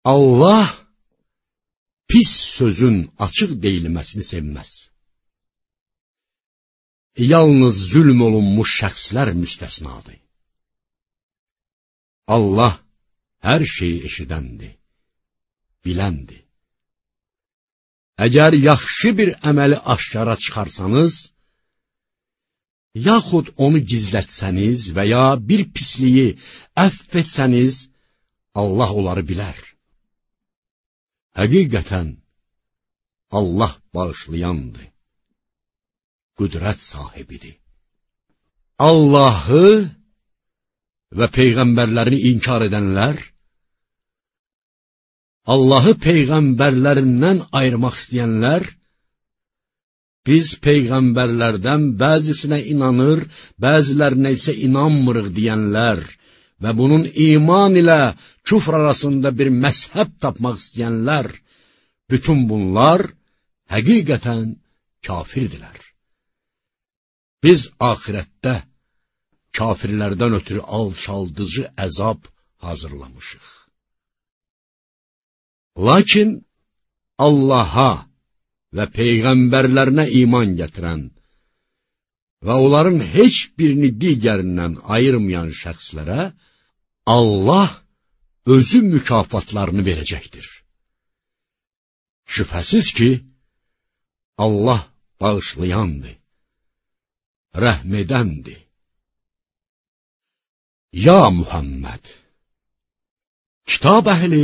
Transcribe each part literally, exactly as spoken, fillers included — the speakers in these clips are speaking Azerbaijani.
Allah pis sözün açıq deyilməsini sevməz. Yalnız zülm olunmuş şəxslər müstəsnadır. Allah hər şeyi eşidəndir, biləndir. Əgər yaxşı bir əməli aşkara çıxarsanız, yaxud onu gizlətsəniz və ya bir pisliyi əfv etsəniz, Allah onları bilər. Həqiqətən, Allah bağışlayandır, qüdrət sahibidir. Allahı və peyğəmbərlərini inkar edənlər, Allahı peyğəmbərlərindən ayırmaq istəyənlər, biz peyğəmbərlərdən bəzisinə inanır, bəzilərinə isə inanmırıq deyənlər və bunun iman ilə küfr arasında bir məzhəb tapmaq istəyənlər, bütün bunlar həqiqətən kafirdirlər. Biz axirətdə kafirlərdən ötürü alçaldıcı əzab hazırlamışıq. Lakin Allaha və peyğəmbərlərinə iman gətirən və onların heç birini digərindən ayırmayan şəxslərə Allah özü mükafatlarını verəcəkdir. Şübhəsiz ki, Allah bağışlayandır, rəhm edəndir. Ya Muhammed, kitab əhli,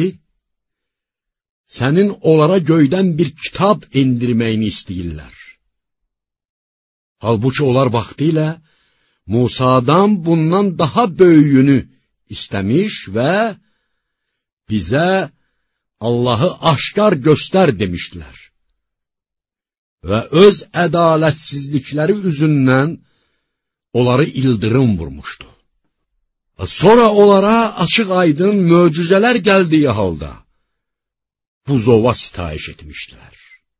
sənin onlara göydən bir kitab indirməyini istəyirlər. Halbuki onlar vaxtilə Musadan bundan daha böyüyünü istəmiş və bizə Allahı aşkar göstər demişdilər. Və öz ədalətsizlikləri üzündən onları ildırım vurmuşdu. Sonra onlara açıq aydın möcüzələr gəldiyi halda buzova sitayiş etmişdilər.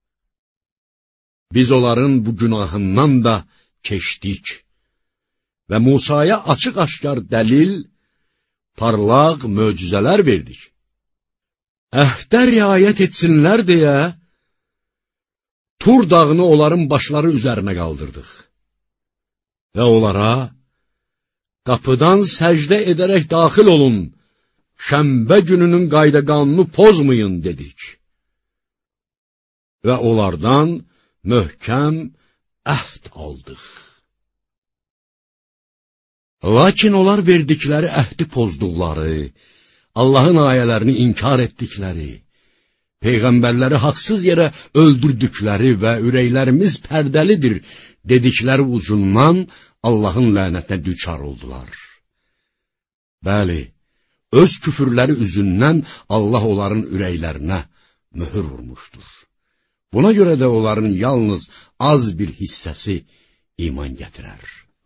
Biz onların bu günahından da keçdik və Musaya açıq-aşkar dəlil, parlaq möcüzələr verdik. Əhdə riayət etsinlər deyə Tur dağını onların başları üzərinə qaldırdıq və onlara qapıdan səcdə edərək daxil olun, şənbə gününün qayda qanunu pozmayın dedik. Və onlardan möhkəm əhd aldıq. Lakin onlar verdikləri əhdi pozduqları, Allahın ayələrini inkar etdikləri, peyğəmbərləri haqsız yerə öldürdükləri və ürəklərimiz pərdəlidir dedikləri ucundan Allahın lənətinə düçar oldular. Bəli, öz küfürləri üzündən Allah onların ürəklərinə möhür vurmuşdur. Buna görə də onların yalnız az bir hissəsi iman gətirər.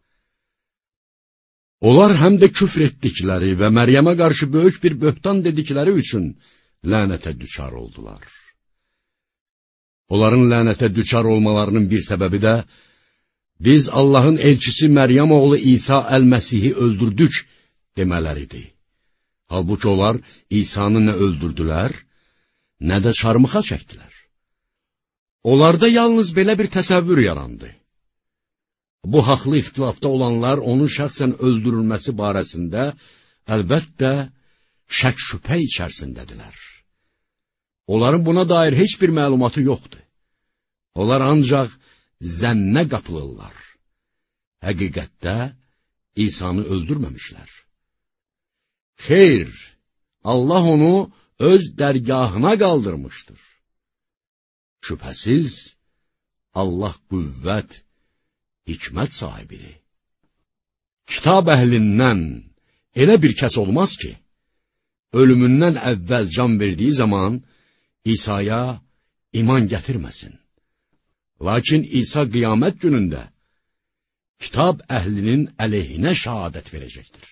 Onlar həm də küfr etdikləri və Məryəmə qarşı böyük bir böhtan dedikləri üçün lənətə düçar oldular. Onların lənətə düçar olmalarının bir səbəbi də, biz Allahın elçisi Məryəm oğlu İsa əl-Məsihi öldürdük demələridir. Halbuki onlar İsa'nı nə öldürdülər, nə də çarmıxa çəkdilər. Onlarda yalnız belə bir təsəvvür yarandı. Bu haqlı ixtilafda olanlar onun şəxsən öldürülməsi barəsində əlbəttə şək-şübhə içərisindədirlər. Onların buna dair heç bir məlumatı yoxdur. Onlar ancaq zənnə qapılırlar. Həqiqətdə İsa'nı öldürməmişlər. Xeyr, Allah onu öz dərgahına qaldırmışdır. Şübhəsiz, Allah qüvvət, hikmət sahibidir. Kitab əhlindən elə bir kəs olmaz ki, ölümündən əvvəl can verdiyi zaman İsa'ya iman gətirməsin. Lakin İsa qiyamət günündə kitab əhlinin əleyhinə şəhadət verəcəkdir.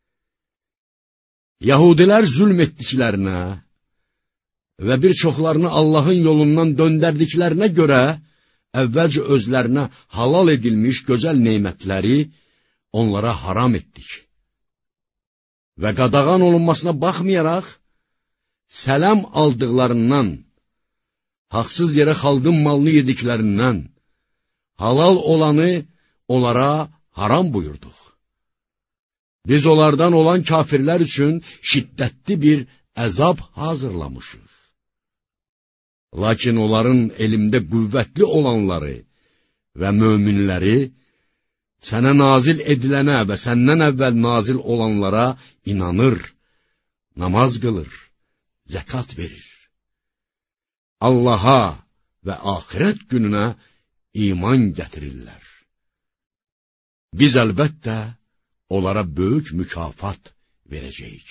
Yahudilər zülm etdiklərinə və bir çoxlarını Allahın yolundan döndərdiklərinə görə əvvəlcə özlərinə halal edilmiş gözəl neymətləri onlara haram etdik. Və qadağan olunmasına baxmayaraq, sələm aldıqlarından, haqsız yerə xalqın malını yediklərindən, halal olanı onlara haram buyurduq. Biz onlardan olan kafirlər üçün şiddətli bir əzab hazırlamışıq. Lakin onların elmdə qüvvətli olanları və möminləri sənə nazil edilənə və səndən əvvəl nazil olanlara inanır, namaz qılır, zəkat verir. Allaha və axirət gününə iman gətirirlər. Biz əlbəttə onlara böyük mükafat verəcəyik.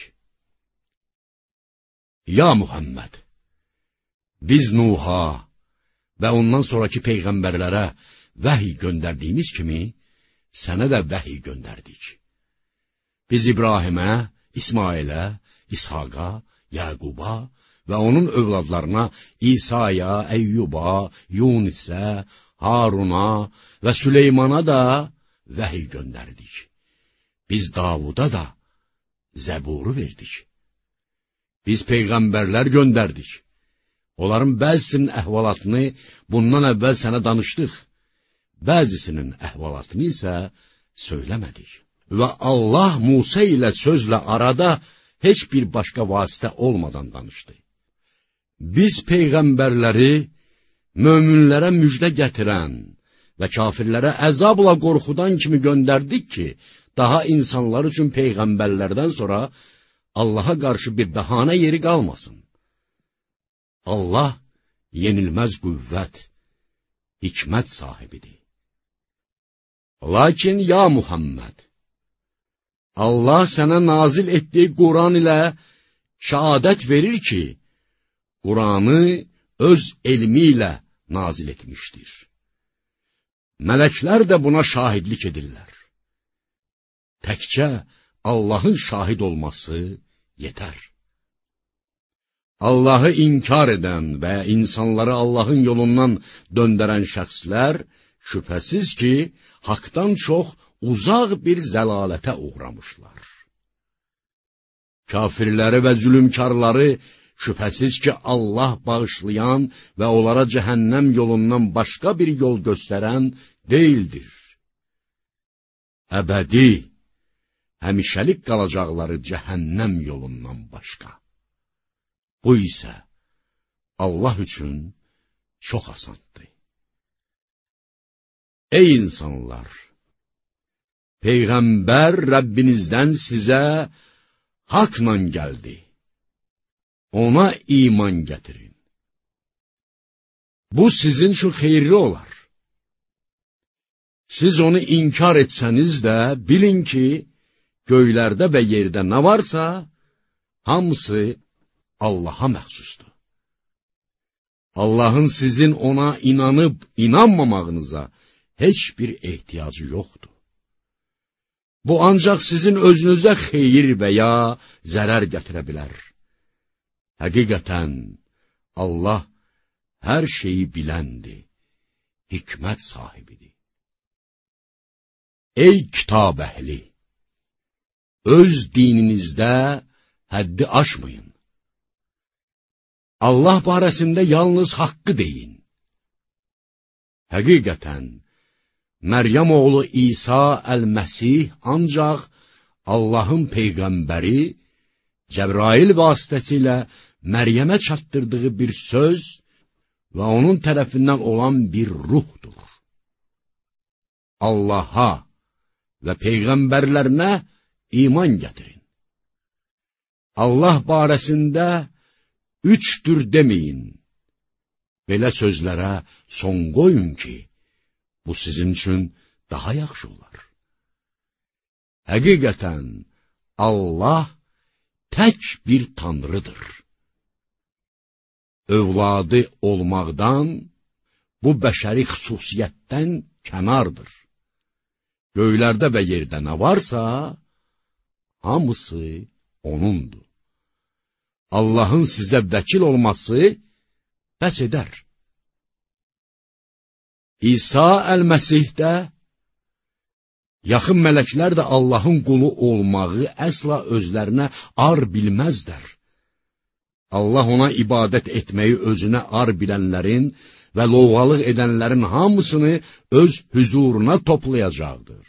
Ya Muhammed, biz Nuha və ondan sonraki peyğəmbərlərə vəhiy göndərdiyimiz kimi, sənə də vəhiy göndərdik. Biz İbrahimə, İsmailə, İshaqa, Yaquba və onun övladlarına İsa'ya, Əyyuba, Yunisə, Haruna və Süleymana da vəhiy göndərdik. Biz Davuda da Zəburu verdik. Biz peyğəmbərlər göndərdik. Onların bəzisinin əhvalatını bundan əvvəl sənə danışdıq. Bəzisinin əhvalatını isə söyləmədik. Və Allah Musa ilə sözlə arada heç bir başqa vasitə olmadan danışdı. Biz peyğəmbərləri möminlərə müjdə gətirən və kafirlərə əzabla qorxudan kimi göndərdik ki, daha insanlar üçün peyğəmbərlərdən sonra Allaha qarşı bir bəhanə yeri qalmasın. Allah yenilməz qüvvət, hikmət sahibidir. Lakin ya Muhammed, Allah sənə nazil etdiyi Quran ilə şəhadət verir ki, Quranı öz elmi ilə nazil etmişdir. Mələklər də buna şahidlik edirlər. Təkcə Allahın şahid olması yetər. Allahı inkar edən və insanları Allahın yolundan döndərən şəxslər şübhəsiz ki, haqdan çox uzaq bir zəlalətə uğramışlar. Kafirləri və zülümkarları şübhəsiz ki, Allah bağışlayan və onlara cəhənnəm yolundan başqa bir yol göstərən deyildir. Əbədi, həmişəlik qalacaqları cəhənnəm yolundan başqa. Bu isə Allah üçün çox asandır. Ey insanlar! Peyğəmbər Rəbbinizdən sizə haqla gəldi. Ona iman gətirin. Bu sizin üçün xeyirli olar. Siz onu inkar etsəniz də bilin ki, göylərdə və yerdə nə varsa, hamısı Allaha məxsusdur. Allahın sizin ona inanıb inanmamağınıza heç bir ehtiyacı yoxdur. Bu ancaq sizin özünüzə xeyir və ya zərər gətirə bilər. Həqiqətən, Allah hər şeyi biləndir, hikmət sahibidir. Ey kitab əhli! Öz dininizdə həddi aşmayın. Allah barəsində yalnız haqqı deyin. Həqiqətən, Məryəm oğlu İsa əl-Məsih ancaq Allahın peyğəmbəri Cəbrail vasitəsilə Məryəmə çatdırdığı bir söz və onun tərəfindən olan bir ruhdur. Allaha və peyğəmbərlərinə iman gətirin. Allah barəsində üçdür deməyin. Belə sözlərə son qoyun ki, bu sizin üçün daha yaxşı olar. Həqiqətən, Allah tək bir tanrıdır. Övladı olmaqdan, bu bəşəri xüsusiyyətdən kənardır. Göylərdə və yerdə nə varsa, hamısı onundur. Allahın sizə vəkil olması bəs edər. İsa əl-Məsih də, yaxın mələklər də Allahın qulu olmağı əsla özlərinə ar bilməzlər. Allah ona ibadət etməyi özünə ar bilənlərin və lovğalıq edənlərin hamısını öz hüzuruna toplayacaqdır.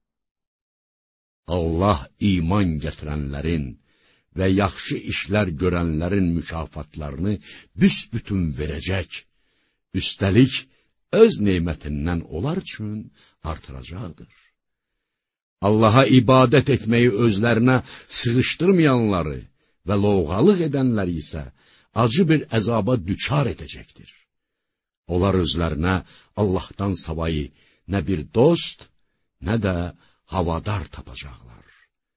Allah iman gətirənlərin və yaxşı işlər görənlərin mükafatlarını büsbütün verəcək, üstəlik öz nemətindən onlar üçün artıracaqdır. Allaha ibadət etməyi özlərinə sığışdırmayanları və lovğalıq edənləri isə acı bir əzaba düçar edəcəkdir. Onlar özlərinə Allahdan savayı nə bir dost, nə də havadar tapacaqlar.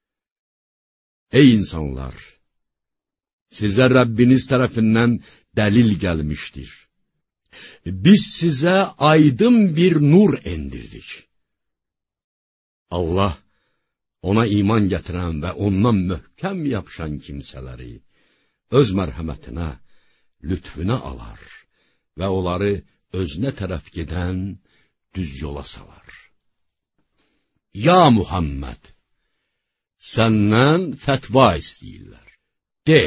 Ey insanlar! Sizə Rəbbiniz tərəfindən dəlil gəlmişdir. Biz sizə aydın bir nur endirdik. Allah ona iman gətirən və ondan möhkəm yapışan kimsələri öz mərhəmətinə, lütfüne alar və onları özünə tərəf gedən düz yola salar. Ya Muhammed, səndən fətva istəyirlər. De,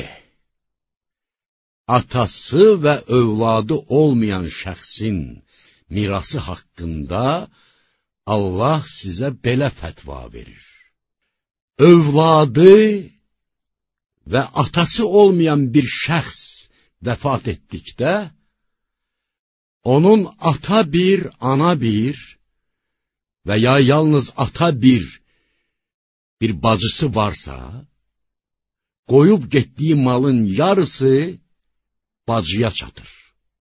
atası və övladı olmayan şəxsin mirası haqqında Allah sizə belə fətva verir. Övladı və atası olmayan bir şəxs vəfat etdikdə, onun ata bir, ana bir və ya yalnız ata bir, bir bacısı varsa, qoyub getdiyi malın yarısı bacıya çatır.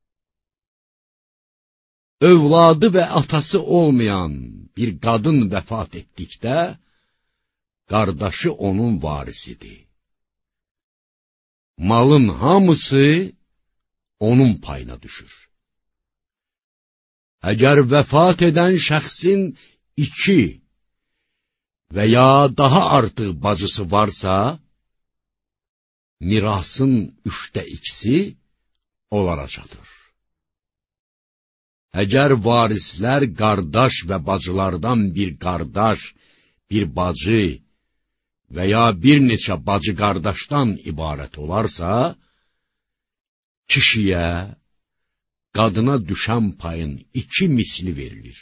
Övladı və atası olmayan bir qadın vəfat etdikdə, qardaşı onun varisidir. Malın hamısı onun payına düşür. Əgər vəfat edən şəxsin iki və ya daha artıq bacısı varsa, mirasın üçdə ikisi onlara çatır. Əgər varislər qardaş və bacılardan bir qardaş, bir bacı və ya bir neçə bacı qardaşdan ibarət olarsa, kişiyə, qadına düşən payın iki misli verilir.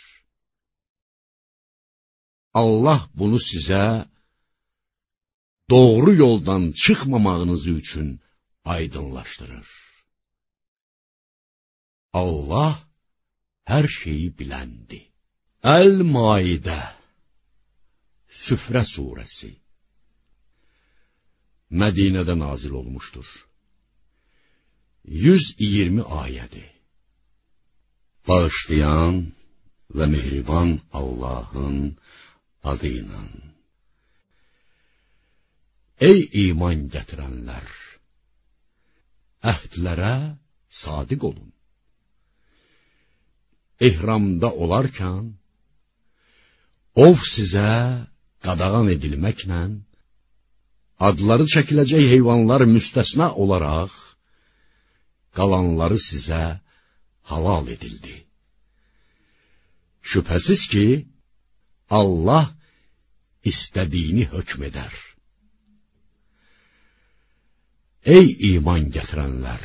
Allah bunu sizə doğru yoldan çıxmamağınız üçün aydınlaşdırır. Allah hər şeyi biləndir. Əl-Maidə Süfrə surəsi Mədinədə nazil olmuşdur. yüz iyirmi ayədir. Bağışlayan və mehriban Allahın adıyla. Ey iman gətirənlər! Əhdlərə sadiq olun. İhramda olarkən, ov sizə qadağan edilməklə, adları çəkiləcək heyvanlar müstəsna olaraq, qalanları sizə halal edildi. Şübhəsiz ki, Allah istədiyini hökm edər. Ey iman gətirənlər!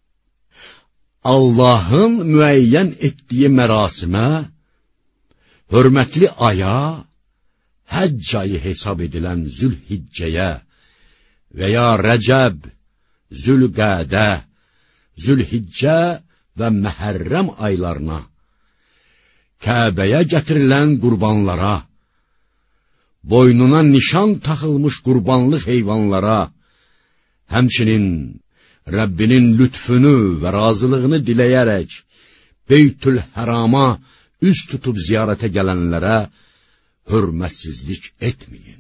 Allahın müəyyən etdiyi mərasimə, hörmətli aya, həcc ayı hesab edilən Zülhiccəyə və ya Rəcəb, Zülqədə, Zülhiccə və Məhərrəm aylarına, Kəbəyə gətirilən qurbanlara, boynuna nişan taxılmış qurbanlıq heyvanlara, həmçinin Rəbbinin lütfünü və razılığını diləyərək, Beytül Hərama üz tutub ziyarətə gələnlərə hörmətsizlik etməyin.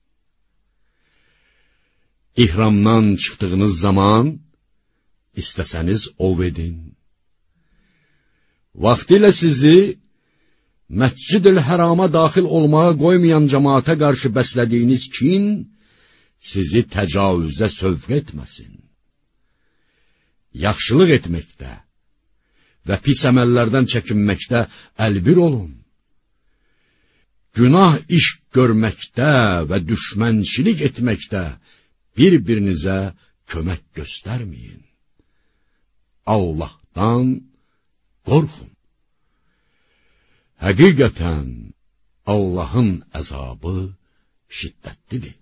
İhramdan çıxdığınız zaman, istəsəniz ov edin. Vaxtilə sizi Məscid-ül Hərama daxil olmağa qoymayan cəmaata qarşı bəslədiyiniz kin, sizi təcavüzə sövq etməsin. Yaxşılıq etməkdə və pis əməllərdən çəkinməkdə əlbir olun. Günah iş görməkdə və düşmənçilik etməkdə bir-birinizə kömək göstərməyin. Allahdan qorxun. Həqiqətən Allahın əzabı şiddətlidir.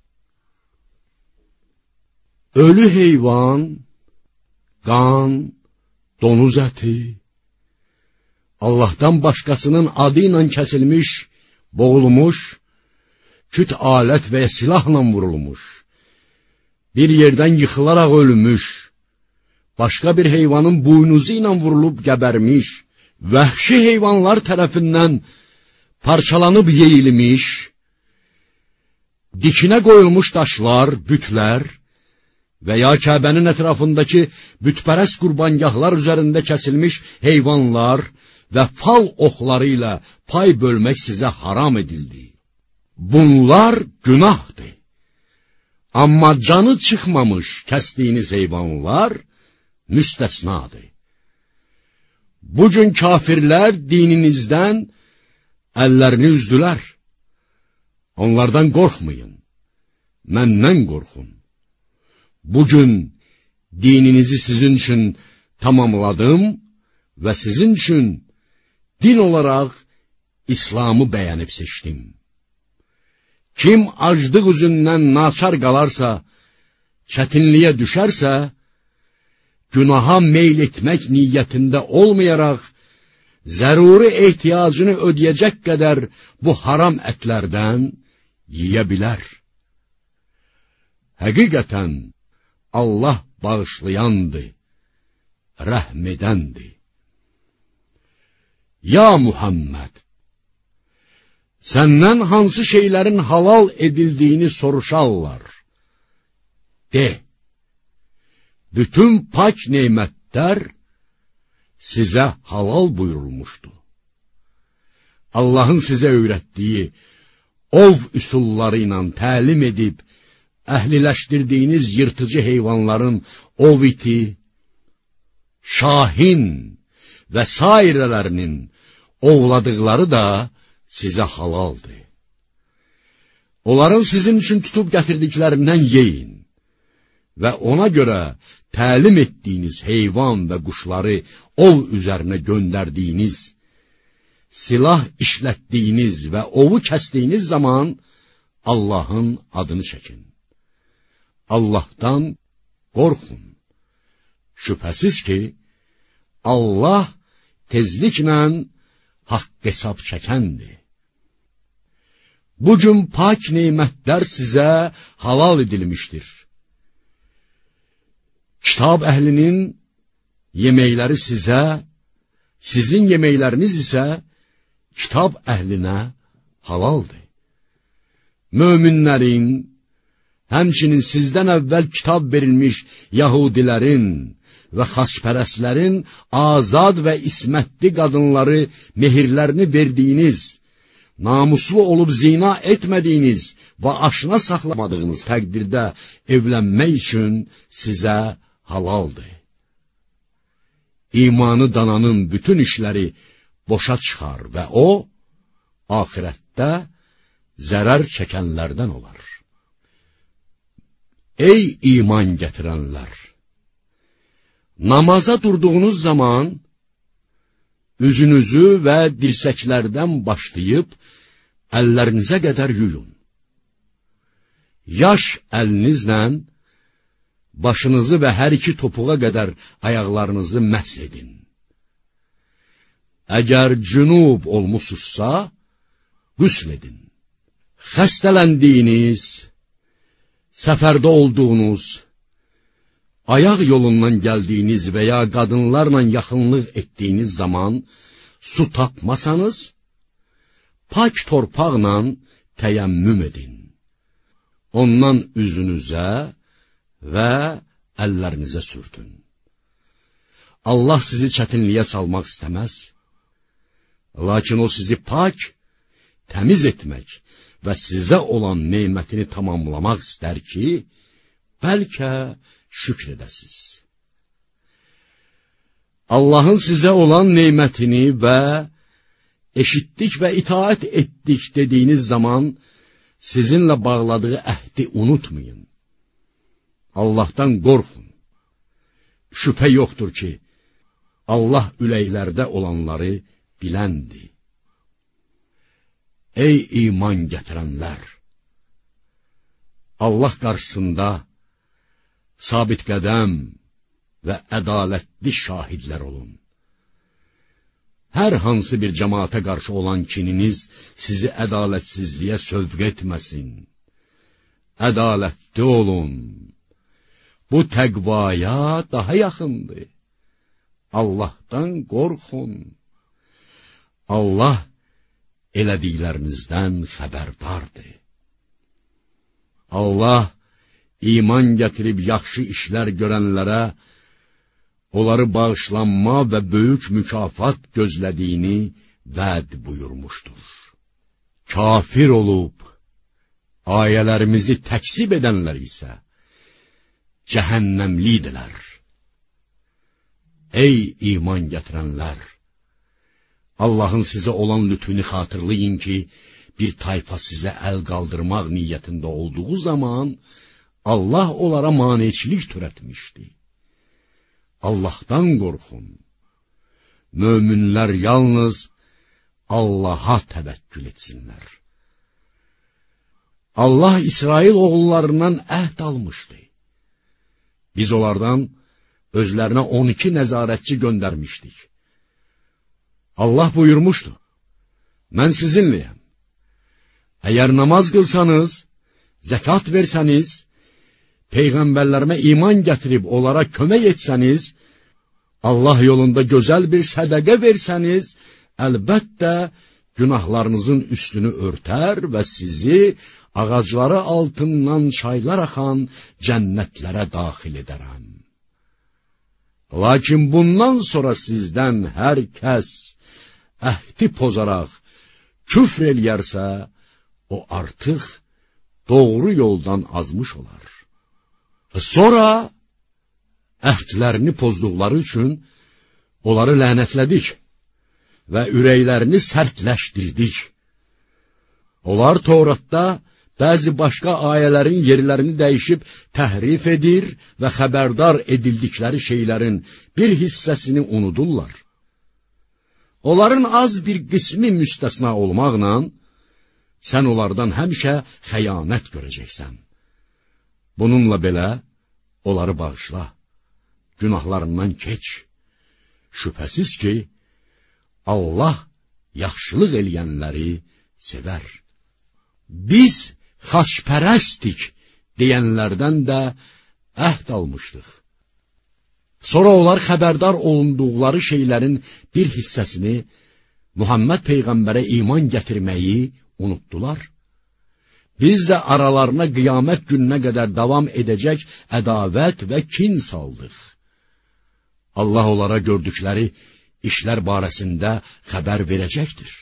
Ölü heyvan, qan, donuz əti, Allahdan başqasının adı ilə kəsilmiş, boğulmuş, küt alət və ya silahla vurulmuş, bir yerdən yıxılaraq ölmüş, başqa bir heyvanın buynuzu ilə vurulub gəbərmiş, vəhşi heyvanlar tərəfindən parçalanıb yeyilmiş, dikinə qoyulmuş daşlar, bütlər və ya Kəbənin ətrafındakı bütpərəst qurbangahlar üzərində kəsilmiş heyvanlar və fal oxları ilə pay bölmək sizə haram edildi. Bunlar günahdır. Amma canı çıxmamış kəsdiyiniz heyvanlar müstəsnadır. Bugün kafirlər dininizdən əllərini üzdülər. Onlardan qorxmayın, məndən qorxun. Bugün dininizi sizin üçün tamamladım və sizin üçün din olaraq İslamı bəyənib seçdim. Kim aclıq üzündən naçar qalarsa, çətinliyə düşərsə, günaha meyl etmək niyyətində olmayaraq, zəruri ehtiyacını ödəyəcək qədər bu haram ətlərdən yiyə bilər. Həqiqətən, Allah bağışlayandır, rəhm edəndir. Ya Muhammed, səndən hansı şeylərin halal edildiyini soruşarlar. De, bütün pak neymətlər sizə halal buyurulmuşdur. Allahın sizə öyrətdiyi ov üsulları ilə təlim edib, əhliləşdirdiyiniz yırtıcı heyvanların ov iti, şahin və sairələrinin ovladıqları da sizə halaldır. Onların sizin üçün tutub gətirdiklərindən yeyin və ona görə təlim etdiyiniz heyvan və quşları ov üzərinə göndərdiyiniz, silah işlətdiyiniz və ovu kəsdiyiniz zaman Allahın adını çəkin. Allahdan qorxun. Şübhəsiz ki, Allah tezliklə haqq hesab çəkəndir. Bugün pak neymətlər sizə halal edilmişdir. Kitab əhlinin yeməkləri sizə, sizin yeməkləriniz isə kitab əhlinə halaldır. Möminlərin, həmçinin sizdən əvvəl kitab verilmiş Yahudilərin və xaçpərəslərin azad və ismətli qadınları mehirlərini verdiyiniz, namuslu olub zina etmədiyiniz və aşına saxlamadığınız təqdirdə evlənmək üçün sizə halaldır. İmanı dananın bütün işləri boşa çıxar və o, axirətdə zərər çəkənlərdən olar. Ey iman gətirənlər! Namaza durduğunuz zaman üzünüzü və dirsəklərdən başlayıb əllərinizə qədər yuyun. Yaş əlinizlə başınızı və hər iki topuğa qədər ayaqlarınızı məhs edin. Əgər cünub olmusunuzsa, qüsl edin. Xəstələndiyiniz, səfərdə olduğunuz, ayaq yolundan gəldiyiniz və ya qadınlarla yaxınlıq etdiyiniz zaman su tapmasanız, pak torpaqla təyəmmüm edin. Ondan üzünüzə və əllərinizə sürtün. Allah sizi çətinliyə salmaq istəməz, lakin o sizi pak, təmiz etmək və sizə olan neymətini tamamlamaq istər ki, bəlkə şükr edəsiz. Allahın sizə olan neymətini və eşitdik və itaət etdik dediyiniz zaman sizinlə bağladığı əhdi unutmayın. Allahdan qorxun. Şübhə yoxdur ki, Allah ürəklərdə olanları biləndir. Ey iman gətirənlər! Allah qarşısında sabit qədəm və ədalətli şahidlər olun. Hər hansı bir cəmaata qarşı olan kininiz sizi ədalətsizliyə sövq etməsin. Ədalətli olun. Bu təqvaya daha yaxındır. Allahdan qorxun. Allah elədiklərinizdən xəbərdardır. Allah iman gətirib yaxşı işlər görənlərə onları bağışlanma və böyük mükafat gözlədiyini vəd buyurmuşdur. Kafir olub ayələrimizi təkzib edənlər isə cəhənnəmlidirlər. Ey iman gətirənlər! Allahın sizə olan lütfünü xatırlayın ki, bir tayfa sizə əl qaldırmaq niyyətində olduğu zaman Allah onlara maneçilik törətmişdi. Allahdan qorxun. Möminlər yalnız Allaha təvəkkül etsinlər. Allah İsrail oğullarından əhd almışdı. Biz onlardan özlərinə on iki nəzarətçi göndərmişdik. Allah buyurmuşdu, mən sizinləyəm. Əgər namaz qılsanız, zəkat versəniz, peyğəmbərlərimə iman gətirib onlara kömək etsəniz, Allah yolunda gözəl bir sədəqə versəniz, əlbəttə günahlarınızın üstünü örtər və sizi ağacları altından çaylar axan cənnətlərə daxil edərəm. Lakin bundan sonra sizdən hər kəs əhdi pozaraq küfr eləyərsə, o artıq doğru yoldan azmış olar. Sonra əhdlərini pozduqları üçün onları lənətlədik və ürəklərini sərtləşdirdik. Onlar Tövratda bəzi başqa ayələrin yerlərini dəyişib təhrif edir və xəbərdar edildikləri şeylərin bir hissəsini unudurlar. Onların az bir qismi müstəsna olmaqla, sən onlardan həmişə xəyanət görəcəksən. Bununla belə, onları bağışla, günahlarından keç. Şübhəsiz ki, Allah yaxşılıq eləyənləri sevər. Biz xaçpərəstik deyənlərdən də əhd almışdıq. Sonra onlar xəbərdar olunduqları şeylərin bir hissəsini Muhammed Peyğəmbərə iman gətirməyi unutdular. Biz də aralarına qiyamət gününə qədər davam edəcək ədavət və kin saldıq. Allah onlara gördükləri işlər barəsində xəbər verəcəkdir.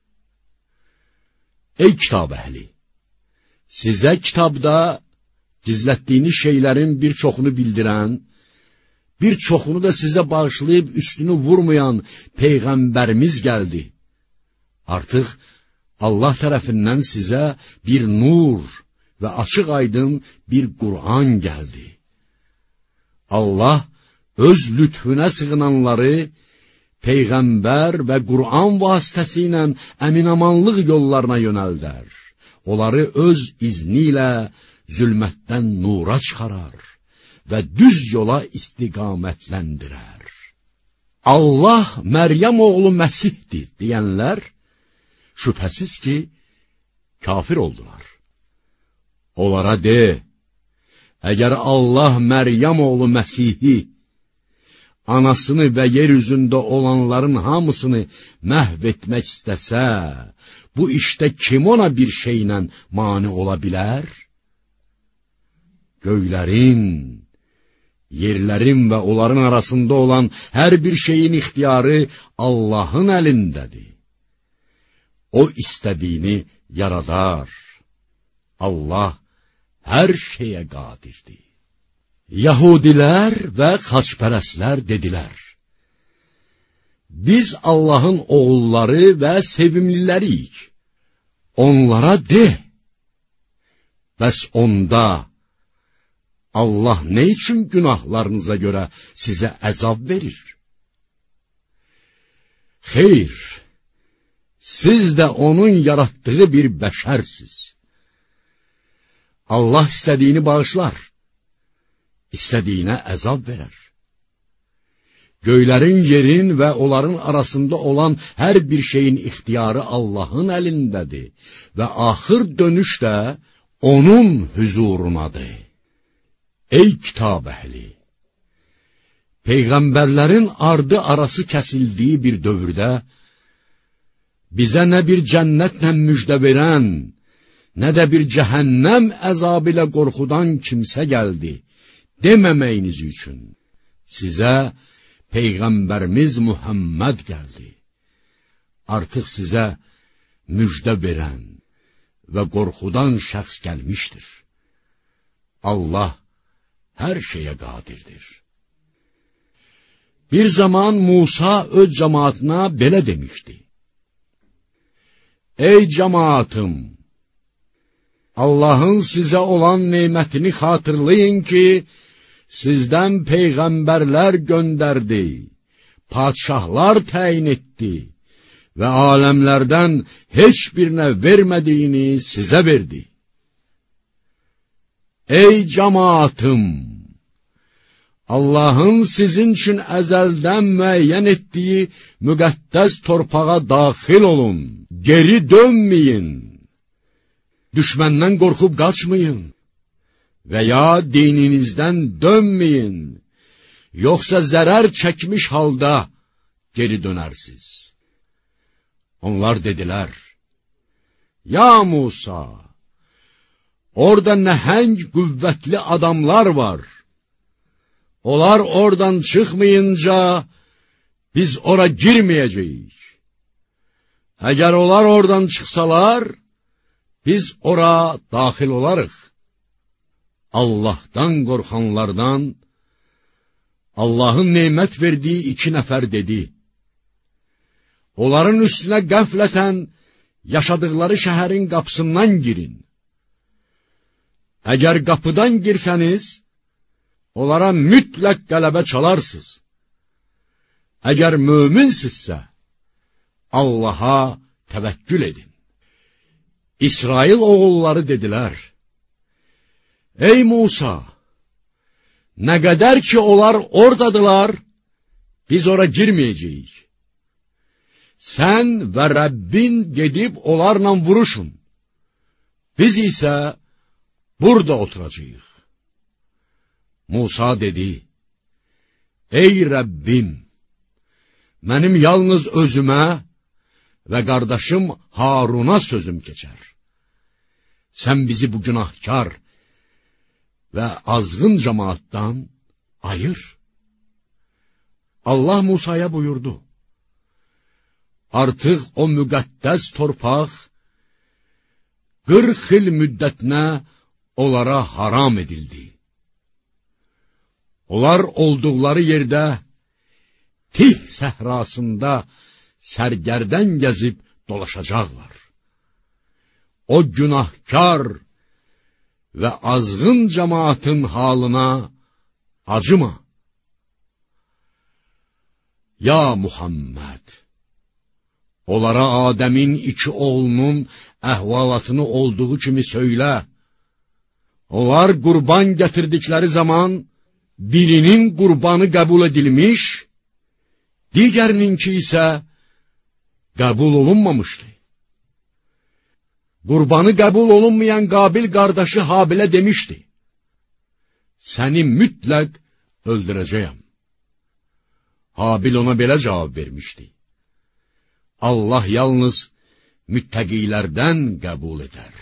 Ey kitab əhli! Sizə kitabda gizlətdiyiniz şeylərin bir çoxunu bildirən, bir çoxunu da sizə bağışlayıb üstünü vurmayan Peyğəmbərimiz gəldi. Artıq Allah tərəfindən sizə bir nur və açıq aydın bir Qur'an gəldi. Allah öz lütfünə sığınanları Peyğəmbər və Qur'an vasitəsilə əminamanlıq yollarına yönəldər. Onları öz izni ilə zülmətdən nura çıxarar və düz yola istiqamətləndirər. Allah Məryəm oğlu Məsihdir deyənlər, şübhəsiz ki, kafir oldular. Onlara de, əgər Allah Məryəm oğlu Məsihi, anasını və yer üzündə olanların hamısını məhv etmək istəsə, bu işdə kim ona bir şeylə mane ola bilər? Göylərin, yerlərin və onların arasında olan hər bir şeyin ixtiyarı Allahın əlindədir. O istədiyini yaradar. Allah hər şeyə qadirdir. Yahudilər və xaçpərəslər dedilər, biz Allahın oğulları və sevimliləriyik. Onlara de, bəs onda Allah ne üçün günahlarınıza görə sizə əzab verir? Xeyr, siz də onun yaratdığı bir bəşərsiz. Allah istədiyini bağışlar, istədiyinə əzab verər. Göylərin, yerin və onların arasında olan hər bir şeyin ixtiyarı Allahın əlindədir və axır dönüş də onun hüzurunadır. Ey kitab əhli! Peyğəmbərlərin ardı arası kəsildiyi bir dövrdə, bizə nə bir cənnətlə müjdə verən, nə də bir cəhənnəm əzabı ilə qorxudan kimsə gəldi, deməməyiniz üçün sizə Peyğəmbərimiz Muhammed gəldi. Artıq sizə müjdə verən və qorxudan şəxs gəlmişdir. Allah hər şeyə qadirdir. Bir zaman Musa öz cəmaatına belə demişdi: Ey cəmaatım! Allahın sizə olan neymətini xatırlayın ki, sizdən peyğəmbərlər göndərdi, padşahlar təyin etdi və aləmlərdən heç birinə vermədiyini sizə verdi. Ey cəmaatım! Allahın sizin üçün əzəldən müəyyən etdiyi müqəddəs torpağa daxil olun, geri dönməyin, düşməndən qorxub qaçmayın və ya dininizdən dönməyin, yoxsa zərər çəkmiş halda geri dönərsiz. Onlar dedilər: Ya Musa, orada nəhəng qüvvətli adamlar var. Onlar oradan çıxmayınca biz ora girməyəcəyik. Əgər onlar oradan çıxsalar, biz ora daxil olarıq. Allahdan qorxanlardan Allahın neymət verdiyi iki nəfər dedi: Onların üstünə qəflətən yaşadıkları şəhərin qapısından girin. Əgər qapıdan girsəniz, onlara mütləq qələbə çalarsınız. Əgər möminsizsə, Allaha təvəkkül edin. İsrail oğulları dedilər: Ey Musa, nə qədər ki onlar oradadılar, biz ora girməyəcəyik. Sən və Rəbbin gedib onlarla vuruşun. Biz isə burada oturacağıq. Musa dedi: Ey Rəbbim, mənim yalnız özümə və qardaşım Haruna sözüm keçər. Sən bizi bu günahkar və azğın cəmaatdan ayır. Allah Musaya buyurdu: Artıq o müqəddəs torpaq qırx il müddətinə onlara haram edildi. Onlar olduqları yerdə Tih səhrasında sərgərdən gəzib dolaşacaqlar. O günahkar və azğın cəmaatın halına acıma. Ya Muhammed! Onlara Adəmin iki oğlunun əhvalatını olduğu kimi söylə. Onlar qurban gətirdikləri zaman birinin qurbanı qəbul edilmiş, digərininki isə qəbul olunmamışdı. Qurbanı qəbul olunmayan Qabil qardaşı Habilə demişdi: Səni mütləq öldürəcəyəm. Habil ona belə cavab vermişdi: Allah yalnız müttəqilərdən qəbul edər.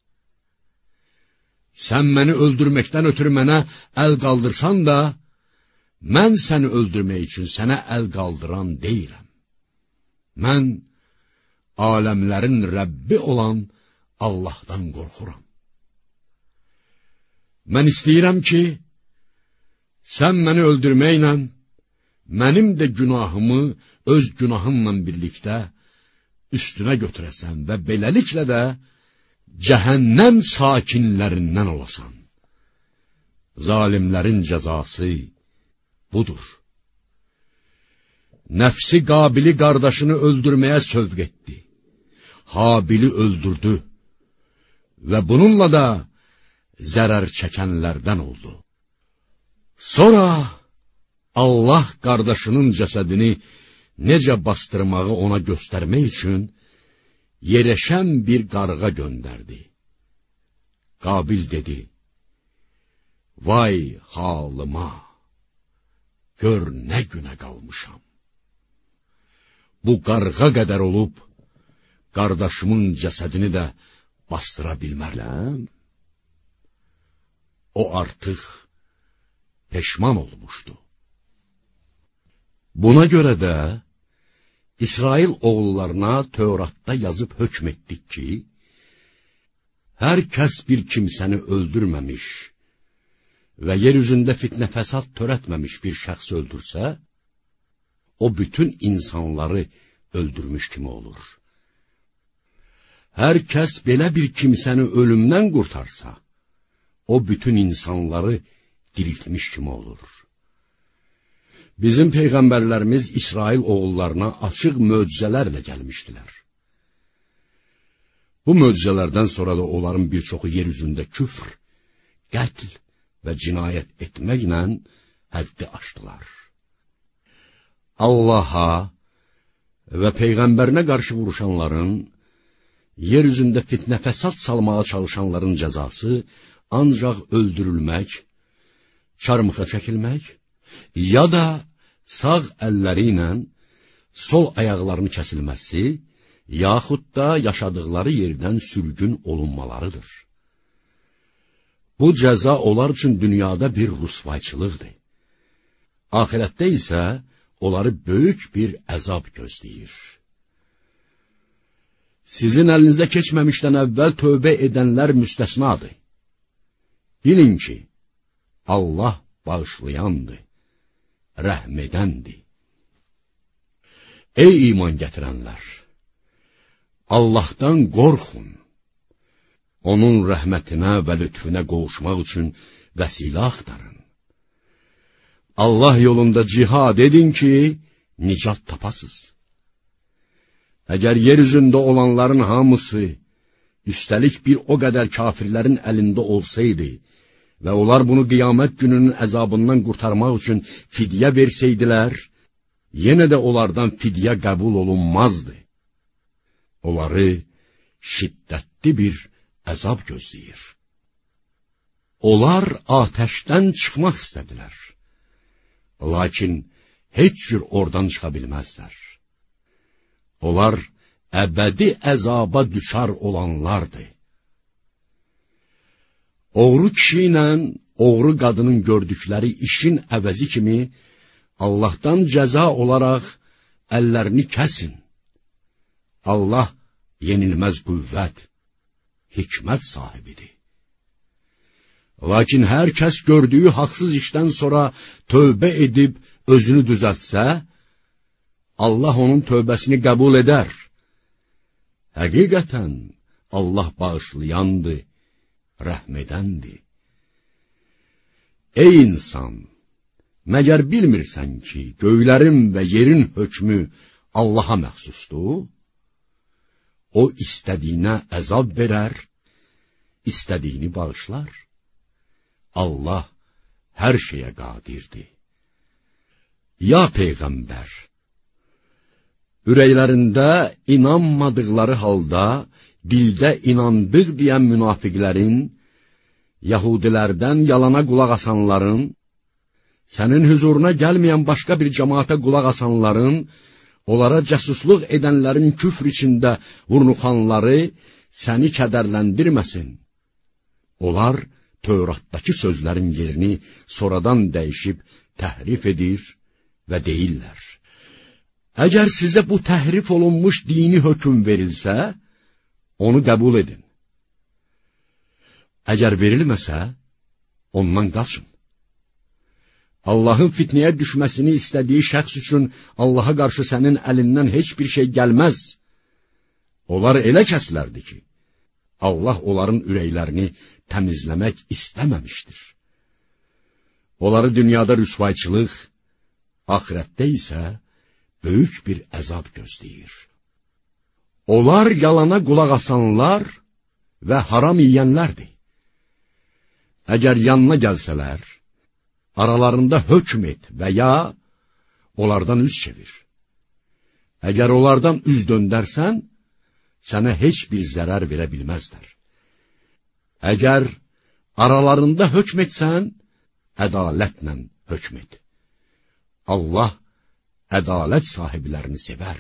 Sən məni öldürməkdən ötürü mənə əl qaldırsan da, mən səni öldürmək üçün sənə əl qaldıran deyiləm. Mən aləmlərin Rəbbi olan Allahdan qorxuram. Mən istəyirəm ki, sən məni öldürməklə, mənim də günahımı öz günahımla birlikdə üstünə götürəsən və beləliklə də cəhənnəm sakinlərindən olasan. Zalimlərin cəzası budur. Nəfsi Qabili qardaşını öldürməyə sövq etdi. Habili öldürdü və bununla da zərər çəkənlərdən oldu. Sonra Allah qardaşının cəsədini necə bastırmağı ona göstərmək üçün yerəşən bir qarğa göndərdi. Qabil dedi, vay halıma, gör nə günə qalmışam. Bu qarğa qədər olub, qardaşımın cəsədini də bastıra bilmərəm. O artıq peşman olmuşdu. Buna görə də İsrail oğullarına Tövratda yazıb hökm etdik ki, hər kəs bir kimsəni öldürməmiş və yer üzündə fitnə fəsad törətməmiş bir şəxs öldürsə, o bütün insanları öldürmüş kimi olur. Hər kəs belə bir kimsəni ölümdən qurtarsa, o bütün insanları diriltmiş kimi olur. Bizim peyğəmbərlərimiz İsrail oğullarına açıq möcüzələrlə gəlmişdilər. Bu möcüzələrdən sonra da onların bir çoxu yer üzündə küfr, qətl və cinayət etməklə həddi aşdılar. Allaha və Peyğəmbərinə qarşı vuruşanların, yer üzündə fitnə fəsad salmağa çalışanların cəzası ancaq öldürülmək, çarmıxa çəkilmək, ya da sağ əlləri ilə sol ayaqlarını kəsilməsi, yaxud da yaşadıkları yerdən sürgün olunmalarıdır. Bu cəza onlar üçün dünyada bir rüsvayçılıqdır. Ahirətdə isə onları böyük bir əzab gözləyir. Sizin əlinizə keçməmişdən əvvəl tövbə edənlər müstəsnadır. Bilin ki, Allah bağışlayandır, rəhm edəndir. Ey iman gətirənlər! Allahdan qorxun. Onun rəhmətinə və lütfüne qovuşmaq üçün vəsilə axtarın. Allah yolunda cihad edin ki, nicat tapasız. Əgər yer üzündə olanların hamısı, üstəlik bir o qədər kafirlərin əlində olsaydı və onlar bunu qiyamət gününün əzabından qurtarmaq üçün fidyə versəydilər, yenə də onlardan fidyə qəbul olunmazdı. Onları şiddətli bir əzab gözləyir. Onlar atəşdən çıxmaq istədilər. Lakin heç cür oradan çıxa bilməzlər. Onlar əbədi əzaba düşar olanlardır. Oğru kişi ilə oğru qadının gördükləri işin əvəzi kimi Allahdan cəza olaraq əllərini kəsin. Allah yenilməz qüvvət, hikmət sahibidir. Lakin hər kəs gördüyü haqsız işdən sonra tövbə edib özünü düzəltsə, Allah onun tövbəsini qəbul edər. Həqiqətən Allah bağışlayandır, rəhm edəndir. Ey insan! Məgər bilmirsən ki, göylərin və yerin hökmü Allaha məxsusdur? O istədiyinə əzab verər, istədiyini bağışlar. Allah hər şeyə qadirdir. Ya Peyğəmbər! Ürəklərində inanmadıqları halda, dildə inandıq deyən münafiqlərin, Yahudilərdən yalana qulaq asanların, sənin hüzuruna gəlməyən başqa bir cəmaata qulaq asanların, onlara cəsusluq edənlərin küfr içində vurnuxanları səni kədərləndirməsin. Onlar Tövratdakı sözlərin yerini sonradan dəyişib təhrif edir və deyirlər. Əgər sizə bu təhrif olunmuş dini hökm verilsə, onu qəbul edin. Əgər verilməsə, ondan qaçın. Allahın fitnəyə düşməsini istədiyi şəxs üçün Allaha qarşı sənin əlindən heç bir şey gəlməz. Onlar elə kəslərdir ki, Allah onların ürəklərini təmizləmək istəməmişdir. Onları dünyada rüsvayçılıq, axirətdə isə böyük bir əzab gözləyir. Onlar yalana qulaq asanlar və haram yiyənlərdir. Əgər yanına gəlsələr, aralarında hökm et və ya onlardan üz çevir. Əgər onlardan üz döndərsən, sənə heç bir zərər verə bilməzlər. Əgər aralarında hökm etsən, ədalətlə hökm et. Allah ədalət sahiblərini sevər.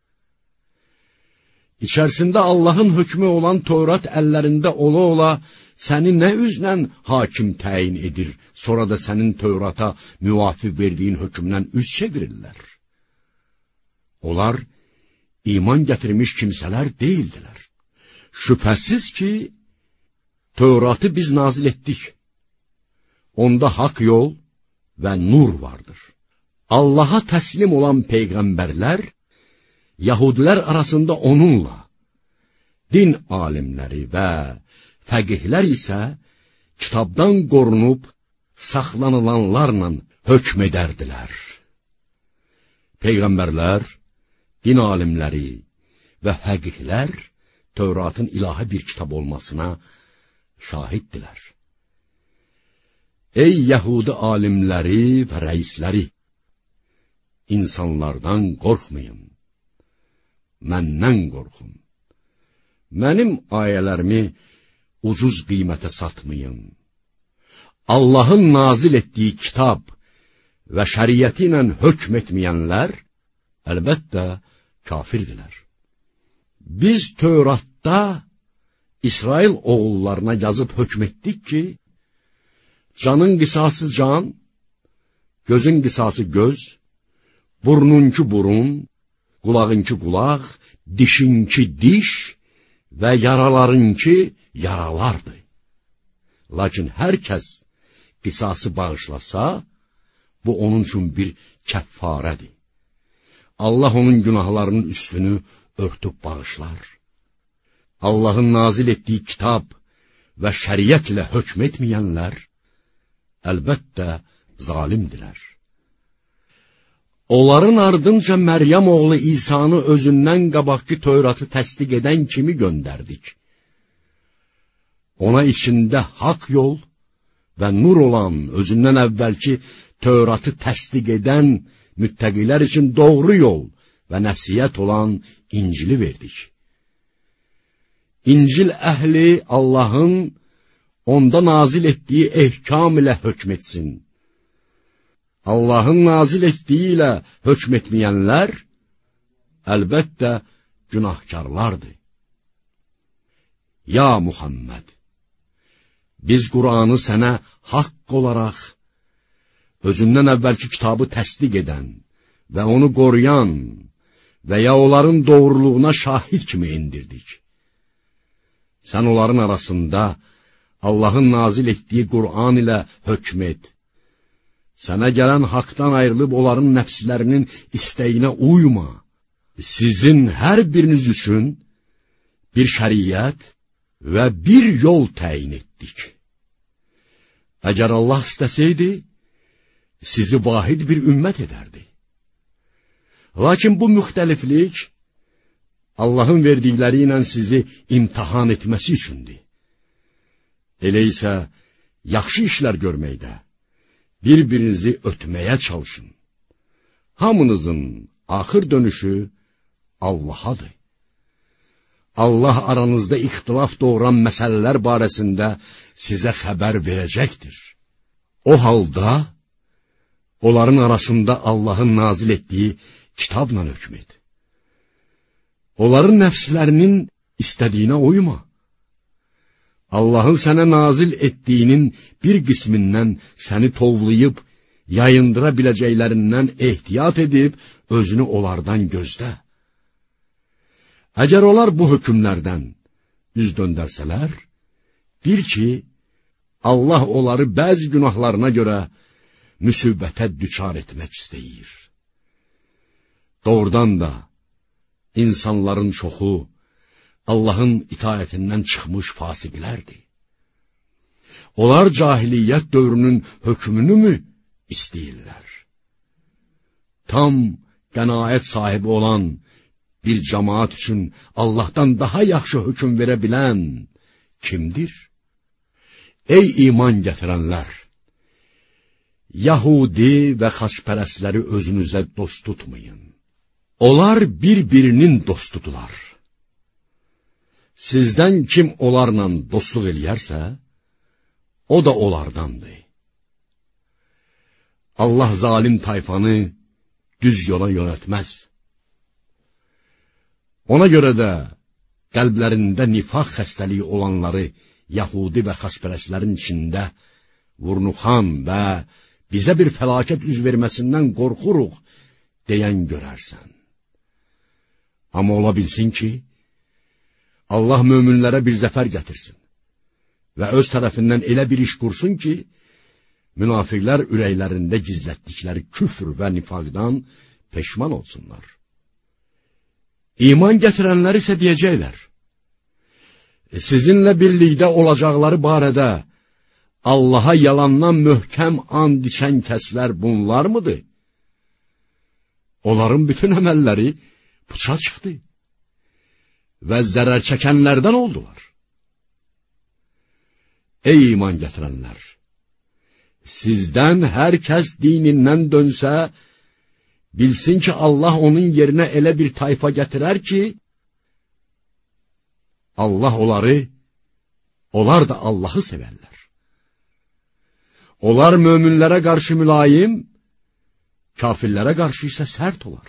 İçərisində Allahın hökmü olan Tövrat əllərində ola-ola, səni nə üzlə hakim təyin edir, sonra da sənin Tövrata müvafiq verdiyin hökmdən üz çevirirlər. Onlar iman gətirmiş kimsələr deyildilər. Şübhəsiz ki, Tövratı biz nazil etdik. Onda haqq yol və nur vardır. Allaha təslim olan peyğəmbərlər, Yahudilər arasında onunla, din alimləri və fəqihlər isə kitabdan qorunub saxlanılanlarla hökm edərdilər. Peyğəmbərlər, din alimləri və fəqihlər Tövratın ilahi bir kitab olmasına şahiddirlər. Ey Yəhudi alimləri və rəisləri! İnsanlardan qorxmayın, məndən qorxun. Mənim ayələrimi ucuz qiymətə satmayın. Allahın nazil etdiyi kitab və şəriəti ilə hökm etməyənlər, əlbəttə, kafirdirlər. Biz Tövratda İsrail oğullarına yazıb hökm etdik ki, canın qisası can, gözün qisası göz, burnunki burun, qulağınki qulaq, dişinki diş və yaralarınki yaralardır. Lakin hər kəs qisası bağışlasa, bu onun üçün bir kəffarədir. Allah onun günahlarının üstünü örtüb bağışlar. Allahın nazil etdiyi kitab və şəriətlə hökm etməyənlər, əlbəttə, zalimdirlər. Onların ardınca Məryəm oğlu İsa'nı özündən qabaqki Tövratı təsdiq edən kimi göndərdik. Ona içində haqq yol və nur olan, özündən əvvəlki Tövratı təsdiq edən müttəqilər üçün doğru yol və nəsihət olan İncili verdik. İncil əhli Allahın onda nazil etdiyi ehkam ilə hökm etsin. Allahın nazil etdiyi ilə hökm etməyənlər, əlbəttə, günahkarlardır. Ya Muhammed! Biz Qur'anı sənə haqq olaraq, özündən əvvəlki kitabı təsdiq edən və onu qoruyan və ya onların doğruluğuna şahid kimi indirdik. Sən onların arasında Allahın nazil etdiyi Qur'an ilə hökm et. Sənə gələn haqdan ayrılıb onların nəfslərinin istəyinə uyma. Sizin hər biriniz üçün bir şəriət və bir yol təyin etdik. Əgər Allah istəsəydi, sizi vahid bir ümmət edərdi. Lakin bu müxtəliflik, Allahın verdikləri ilə sizi imtihan etməsi üçündür. Elə isə, yaxşı işlər görməkdə, bir-birinizi ötməyə çalışın. Hamınızın axır dönüşü Allahadır. Allah aranızda ixtilaf doğuran məsələlər barəsində sizə xəbər verəcəkdir. O halda, onların arasında Allahın nazil etdiyi kitabla hökm et. Onların nəfslərinin istədiyinə uyma. Allahın sənə nazil etdiyinin bir qismindən səni tovlayıb, yayındıra biləcəklərindən ehtiyat edib, özünü onlardan gözlə. Əgər onlar bu hökmlərdən üz döndərsələr, bil ki, Allah onları bəzi günahlarına görə müsibətə düçar etmək istəyir. Doğrudan da, insanların çoxu, Allahın itaətindən çıxmış fasiqlərdir. Onlar cahiliyyət dövrünün hökmünü mü istəyirlər. Tam qənaət sahibi olan bir cəmaat üçün Allahdan daha yaxşı hökm verə bilən kimdir? Ey iman gətirənlər! Yahudi və xaçpərəstləri özünüzə dost tutmayın. Onlar bir-birinin dostudular. Sizdən kim onlarla dostluq eləyərsə, o da onlardandır. Allah zalim tayfanı düz yola yönətməz. Ona görə də qəlblərində nifaq xəstəliyi olanları Yahudi və xaçpərəstlərin içində vurnuxan və bizə bir fəlakət üz verməsindən qorxuruq deyən görərsən. Amma ola bilsin ki, Allah möminlərə bir zəfər gətirsin və öz tərəfindən elə bir iş qursun ki, münafiqlər ürəklərində gizlətdikləri küfr və nifaqdan peşman olsunlar. İman gətirənlər isə deyəcəklər, sizinlə birlikdə olacaqları barədə Allaha yalandan möhkəm and içən kəslər bunlar mıdır? Onların bütün əməlləri puça çıxdı və zərər çəkənlərdən oldular. Ey iman gətirənlər! Sizdən hər kəs dinindən dönsə, bilsin ki, Allah onun yerinə elə bir tayfa gətirər ki, Allah onları, onlar da Allahı sevərlər. Onlar möminlərə qarşı mülayim, kafirlərə qarşı isə sərt olar.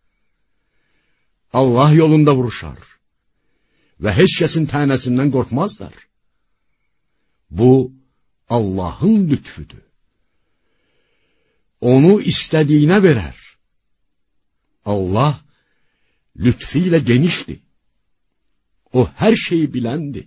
Allah yolunda vuruşar və heç kəsin tənəsindən qorxmazlar. Bu, Allahın lütfüdür. Onu istədiyinə verər. Allah lütfü ilə genişdir. O hər şeyi biləndir.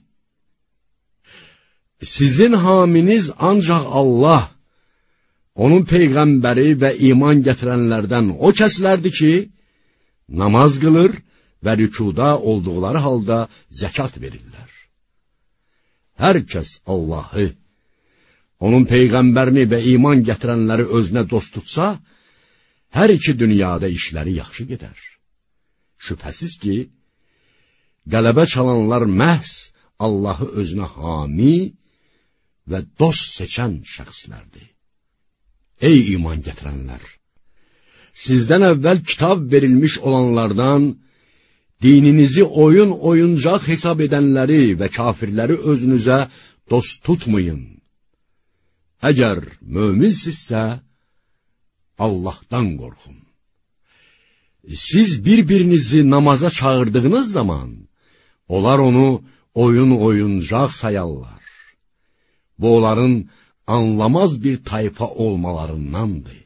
Sizin haminiz ancaq Allah, onun peyğəmbəri və iman gətirənlərdən o kəslərdir ki, namaz qılır və rükuda olduqları halda zəkat verirlər. Hər kəs Allahı, onun peyğəmbərini və iman gətirənləri özünə dost tutsa, hər iki dünyada işləri yaxşı gedər. Şübhəsiz ki, qələbə çalanlar məhz Allahı özünə hami və dost seçən şəxslərdir. Ey iman gətirənlər! Sizdən əvvəl kitab verilmiş olanlardan, dininizi oyun oyuncaq hesab edənləri və kafirləri özünüzə dost tutmayın. Əgər möminsinizsə, Allahdan qorxun. Siz bir-birinizi namaza çağırdığınız zaman, onlar onu oyun oyuncaq sayarlar. Bu, onların anlamaz bir tayfa olmalarındandır.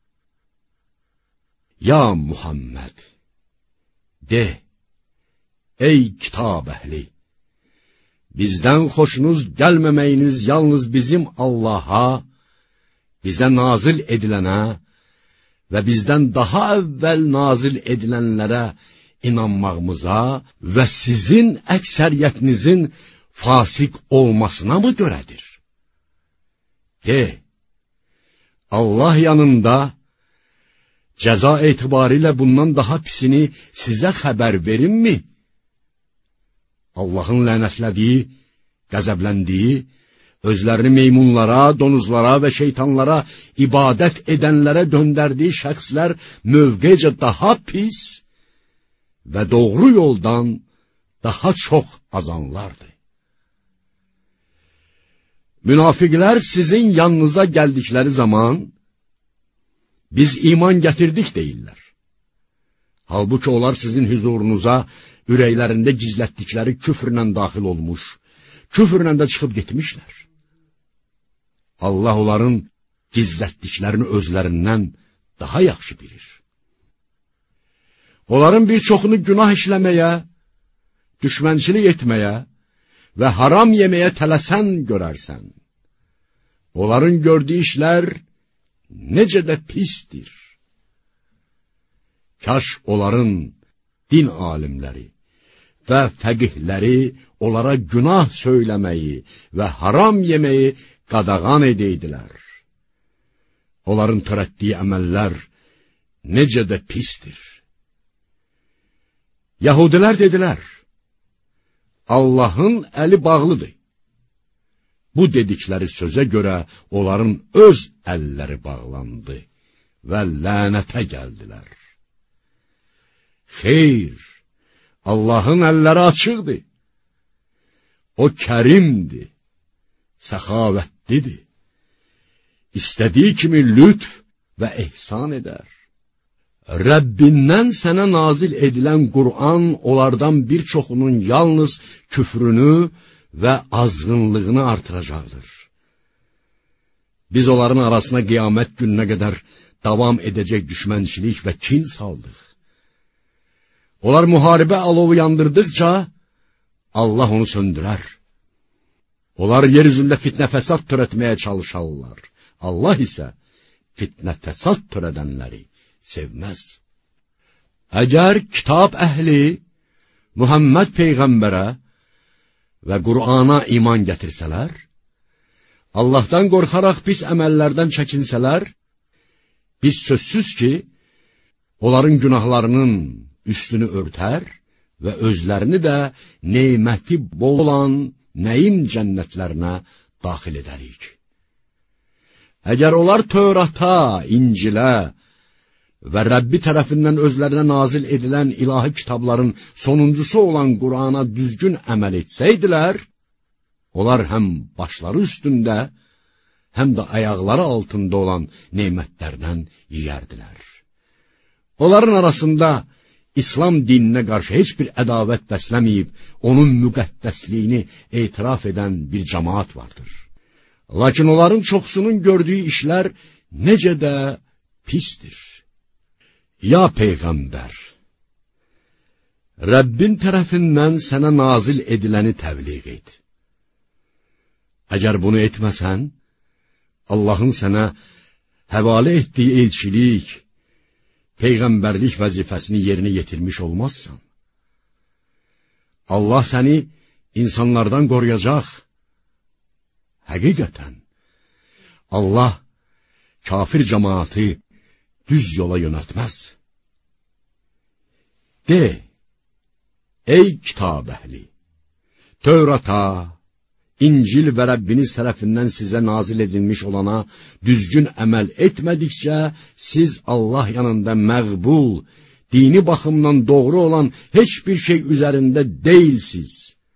Ya Muhammed, de, ey kitab əhli, bizdən xoşunuz gəlməməyiniz yalnız bizim Allaha, bizə nazil edilənə və bizdən daha əvvəl nazil edilənlərə inanmağımıza və sizin əksəriyyətinizin fasik olmasına mı görədir? De, Allah yanında cəza etibarilə bundan daha pisini sizə xəbər verimmi? Allahın lənətlədiyi, qəzəbləndiyi, özlərini meymunlara, donuzlara və şeytanlara ibadət edənlərə döndərdiyi şəxslər mövqecə daha pis və doğru yoldan daha çox azanlardır. Münafiqlər sizin yanınıza gəldikləri zaman, biz iman gətirdik deyirlər. Halbuki onlar sizin hüzurunuza ürəklərində gizlətdikləri küfrlə daxil olmuş, küfrlə də çıxıb getmişlər. Allah onların gizlətdiklərini özlərindən daha yaxşı bilir. Onların bir çoxunu günah işləməyə, düşmənçilik etməyə və haram yeməyə tələsən görərsən. Onların gördüyü işlər necə də pisdir. Kaş onların din alimləri və fəqihləri onlara günah söyləməyi və haram yeməyi qadağan edeydilər. onların törətdiyi əməllər necə də pistir. Yahudilər dedilər, Allahın əli bağlıdır. Bu dedikləri sözə görə onların öz əlləri bağlandı və lənətə gəldilər. Xeyr, Allahın əlləri açıqdır. O kərimdir, səxavətlidir. İstədiyi kimi lütf və ehsan edər. Rəbbindən sənə nazil edilən Qur'an onlardan bir çoxunun yalnız küfrünü və azğınlığını artıracaqdır. Biz onların arasına qiyamət gününə qədər davam edəcək düşmənçilik və kin saldıq. Onlar müharibə alovu yandırdıqca Allah onu söndürər. Onlar yer üzündə fitnə fəsad törətməyə çalışarlar. Allah isə fitnə fəsad törədənləri sevməz. Əgər kitab əhli Muhammed Peyğəmbərə və Qur'ana iman gətirsələr, Allahdan qorxaraq pis əməllərdən çəkinsələr, biz sözsüz ki, onların günahlarının üstünü örtər və özlərini də neyməti bol olan nəyim cənnətlərinə daxil edərik. Əgər onlar Tövrata, İncilə və Rəbbi tərəfindən özlərinə nazil edilən ilahi kitabların sonuncusu olan Qur'ana düzgün əməl etsəydilər, onlar həm başları üstündə, həm də ayaqları altında olan neymətlərdən yiyərdilər. Onların arasında İslam dininə qarşı heç bir ədavət bəsləməyib, onun müqəddəsliyini etiraf edən bir cəmaat vardır. Lakin onların çoxsunun gördüyü işlər necə də pistir. Ya Peyğəmbər, Rəbbin tərəfindən sənə nazil ediləni təbliğ et. Əgər bunu etməsən, Allahın sənə həvalə etdiyi elçilik, Peyğəmbərlik vəzifəsini yerinə yetirmiş olmazsan. Allah səni insanlardan qoruyacaq. Həqiqətən, Allah kafir cəmaatı düz yola yönəltməz. De, ey kitab əhli, Tövrata, İncil və Rəbbiniz tərəfindən sizə nazil edilmiş olana düzgün əməl etmədikcə, siz Allah yanında məqbul, dini baxımdan doğru olan heç bir şey üzərində deyilsiz.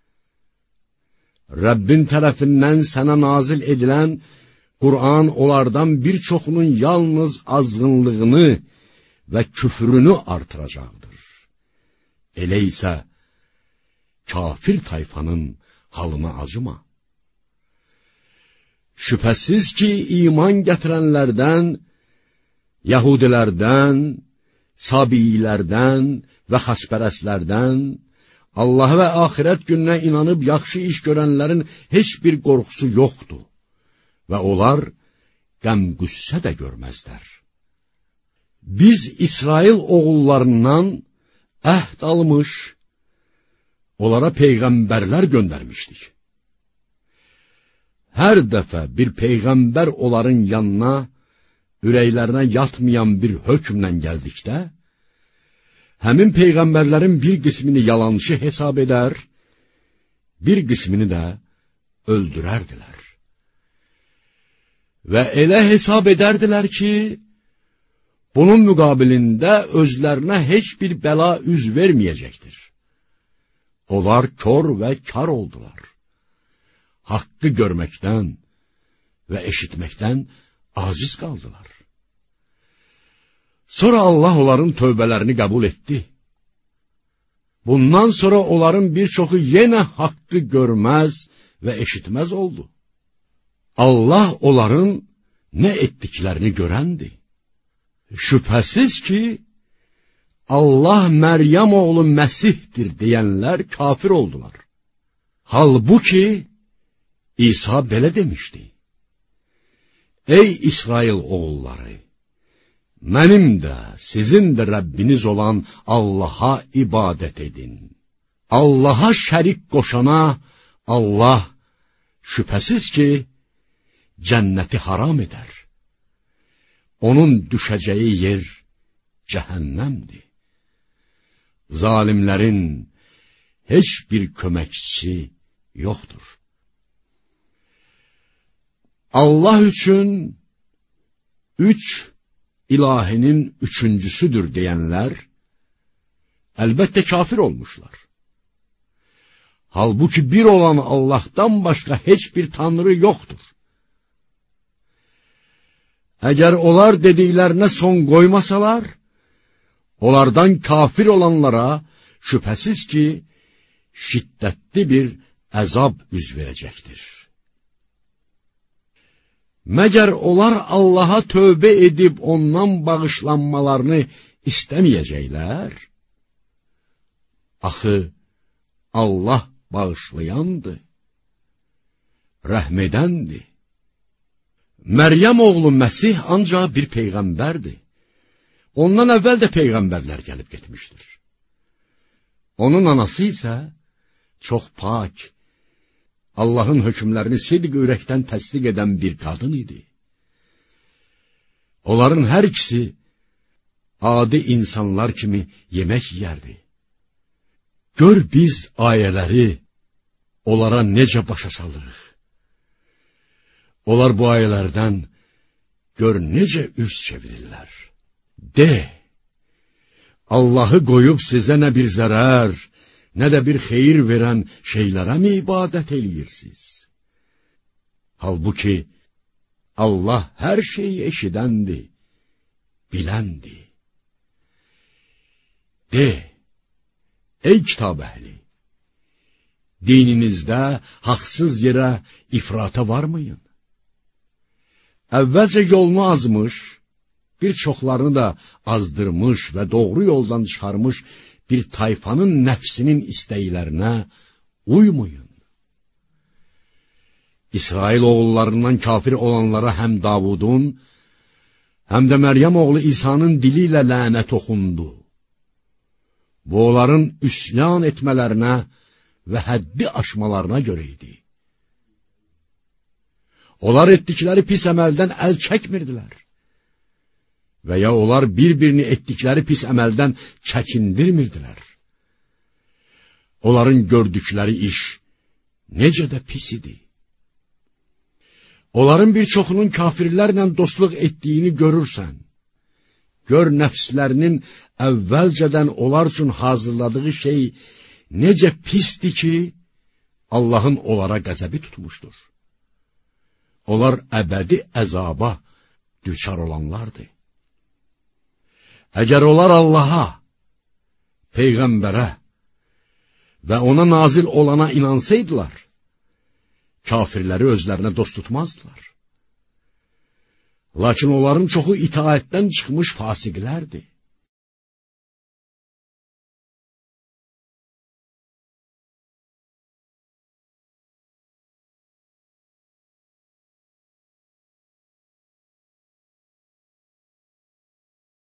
Rəbbin tərəfindən sənə nazil edilən Qur'an onlardan bir çoxunun yalnız azğınlığını və küfrünü artıracaqdır. Elə isə kafir tayfanın halına acıma. Şübhəsiz ki, iman gətirənlərdən, Yahudilərdən, Sabiilərdən və xaspərəslərdən, Allah və axirət gününə inanıb yaxşı iş görənlərin heç bir qorxusu yoxdur və onlar qəm-qüssə də görməzlər. Biz İsrail oğullarından əhd almış, onlara peyğəmbərlər göndərmişdik. Hər dəfə bir peyğəmbər onların yanına, ürəklərinə yatmayan bir hökmlə gəldikdə, həmin peyğəmbərlərin bir qismini yalançı hesab edər, bir qismini də öldürərdilər. Və elə hesab edərdilər ki, bunun müqabilində özlərinə heç bir bəla üz verməyəcəkdir. Onlar kör və kar oldular. Haqqı görməkdən və eşitməkdən aciz qaldılar. Sonra Allah onların tövbələrini qəbul etdi. Bundan sonra onların bir çoxu yenə haqqı görməz və eşitməz oldu. Allah onların nə etdiklərini görəndir. Şübhəsiz ki, Allah Məryəm oğlu Məsihdir deyənlər kafir oldular. Halbuki, İsa belə demişdi. Ey İsrail oğulları! Mənim də, sizin də Rəbbiniz olan Allaha ibadət edin. Allaha şərik qoşana Allah şübhəsiz ki, cənnəti haram edər. onun düşəcəyi yer cəhənnəmdir. Zalimlərin heç bir köməkçisi yoxdur. Allah üçün üç ilahinin üçüncüsüdür deyənlər, əlbəttə kafir olmuşlar. Halbuki bir olan Allahdan başqa heç bir tanrı yoxdur. Əgər onlar dediklərinə son qoymasalar, onlardan kafir olanlara şübhəsiz ki, şiddətli bir əzab üz verəcəkdir. Məgər onlar Allaha tövbə edib ondan bağışlanmalarını istəməyəcəklər? Axı, Allah bağışlayandır, rəhmədəndir. Məryəm oğlu Məsih ancaq bir peyğəmbərdir. Ondan əvvəl də peyğəmbərlər gəlib getmişdir. Onun anası isə çox pak, Allahın hökmlərini sidq ürəkdən təsdiq edən bir qadın idi. Onların hər ikisi adi insanlar kimi yemək yeyərdi. Gör biz ayələri onlara necə başa salırıq. Onlar bu ayələrdən gör necə üz çevirirlər. De, Allahı qoyub sizə nə bir zərər, nə də bir xeyir verən şeylərə mi ibadət eləyirsiniz? Halbuki Allah hər şeyi eşidəndir, biləndir. De, ey kitab əhli, dininizdə haqsız yerə ifrata varmayın. Əvvəlcə yolunu azmış, bir çoxlarını da azdırmış və doğru yoldan çıxarmış bir tayfanın nəfsinin istəklərinə uymayın. İsrail oğullarından kafir olanlara həm Davudun, həm də Məryəm oğlu İsa'nın dili ilə lənət oxundu. Bu, onların üsyan etmələrinə və həddi aşmalarına görə idi. Onlar etdikləri pis əməldən əl çəkmirdilər. Və ya onlar bir-birini etdikləri pis əməldən çəkindirmirdilər. Onların gördükləri iş necə də pis idi. Onların bir çoxunun kafirlərlə dostluq etdiyini görürsən. Gör nəfslərinin əvvəlcədən onlar üçün hazırladığı şey necə pisdir ki, Allahın onlara qəzəbi tutmuşdur. Onlar əbədi əzaba düçar olanlardır. Əgər onlar Allaha, Peyğəmbərə və ona nazil olana inansaydılar, kafirləri özlərinə dost tutmazdılar. Lakin onların çoxu itaətdən çıxmış fasiqlərdir.